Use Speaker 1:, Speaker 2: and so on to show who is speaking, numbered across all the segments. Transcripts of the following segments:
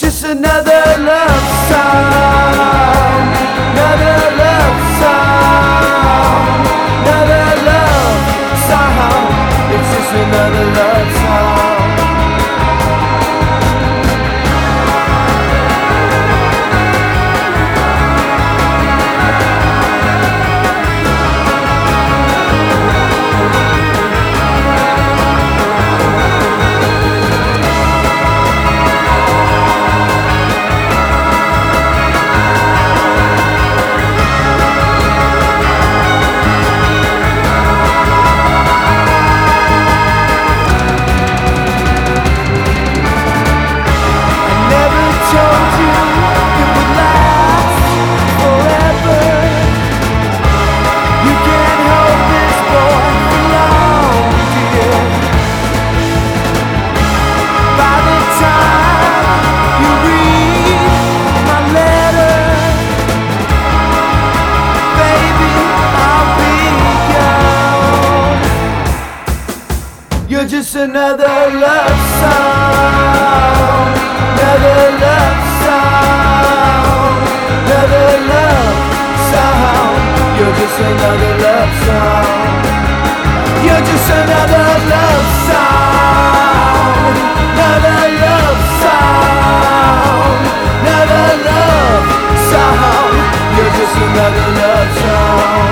Speaker 1: just another love song, another love song, another love song. It's just another love song. Just another love song, another love song, another love song. You're just another love song. You're just another love song, another love song, another love song. You're just another love song.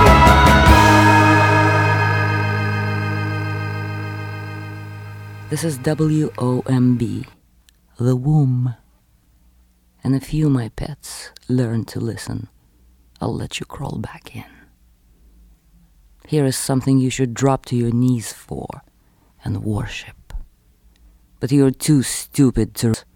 Speaker 2: This is WOMB, The Womb. And if you, my pets, learn to listen, I'll let you crawl back in. Here is something you should drop to your knees for and worship. But you're too stupid to